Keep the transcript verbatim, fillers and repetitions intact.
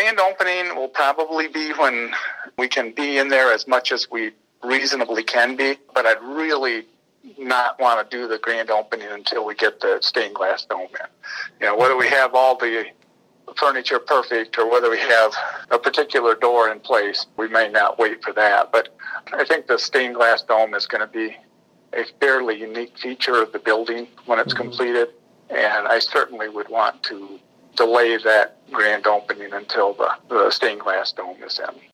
grand opening will probably be when we can be in there as much as we reasonably can be, but I'd really not want to do the grand opening until we get the stained glass dome in. You know, whether we have all the furniture perfect or whether we have a particular door in place, we may not wait for that. But I think the stained glass dome is going to be a fairly unique feature of the building when it's mm-hmm. completed, and I certainly would want to delay that grand opening until the, the stained glass dome is in.